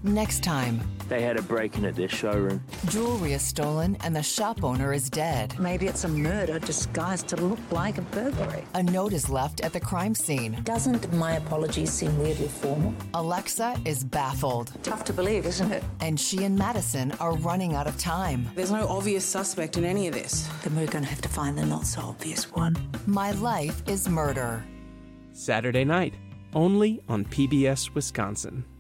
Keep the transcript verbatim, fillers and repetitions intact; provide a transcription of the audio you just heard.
Next time. They had a break-in at their showroom. Jewelry is stolen and the shop owner is dead. Maybe it's a murder disguised to look like a burglary. A note is left at the crime scene. Doesn't my apology seem weirdly formal? Alexa is baffled. Tough to believe, isn't it? And she and Madison are running out of time. There's no obvious suspect in any of this. Then we're going to have to find the not-so-obvious one. My Life is Murder. Saturday night, only on P B S Wisconsin.